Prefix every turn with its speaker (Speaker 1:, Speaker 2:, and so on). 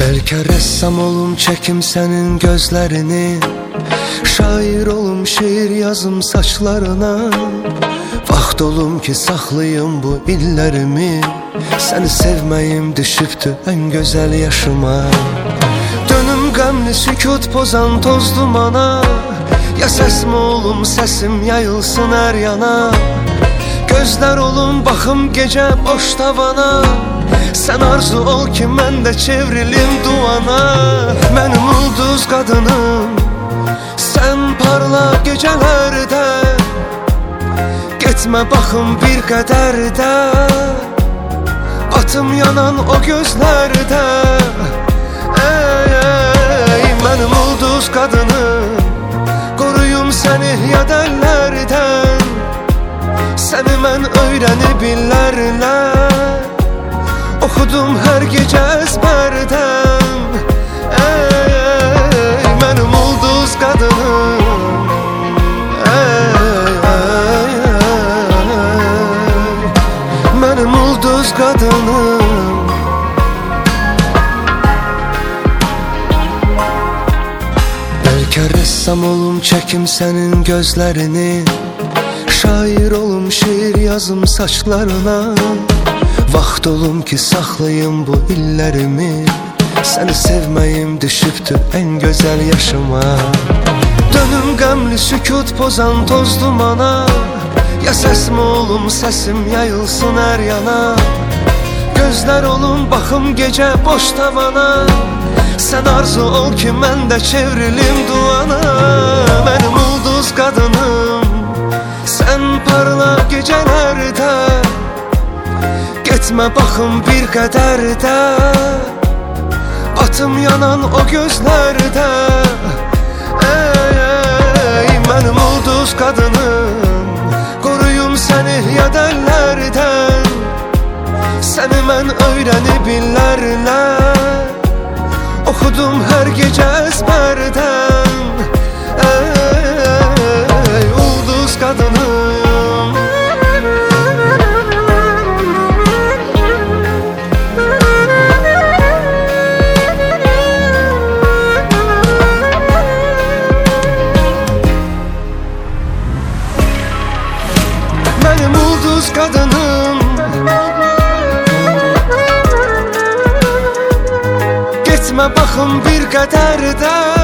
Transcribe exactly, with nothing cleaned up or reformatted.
Speaker 1: Belki ressam olum çekim senin gözlerini, şair olum şiir yazım saçlarına. Vaxt olum ki saxlayım bu illərimi, səni sevməyim düşübdü en güzel yaşıma. Dönüm qəmli sükut pozan toz dumana, ya səs mi olum səsim yayılsın hər yana. Gözler olum baxım gece boş tavana, sen arzu ol ki mən də çevrilim duvana. Mənim ulduz qadınım, sen parla gecelerde, getmə baxım bir qədər də, batım yanan o gözlərdə. Ey, ey, mənim ulduz qadınım, qoruyum səni yadəllərdən. Səni mən öyrənib illərlə, oxudum hər gecə əzbərdən. Ey, ey, mənim ulduz qadınım, ey, ey, ey, mənim ulduz qadınım. Bəlkə rəssam olum çəkim sənin gözlərini, şair olum şiir yazım saçlarına. Vaxt olum ki saxlayım bu illərimi, səni sevməyim düşübdü en güzel yaşıma. Dönüm qəmli sükut pozan toz dumana, ya səs mi olum səsim yayılsın hər yana. Gözler olum baxım gece boş tavana, sen arzu ol ki mən də çevrilim duvana. Mənim ulduz qadınım, sen parla gecelerde, getmə baxım bir qədər də, batım yanan o gözlərdə. Ey, ey, mənim ulduz qadınım, qoruyum səni yadəllərdən. Səni mən öyrənib illərlə, oxudum hər gecə əzbərdən. Ey, ey, ulduz qadınım, mənim ulduz qadınım, getmə baxım bir qədər də,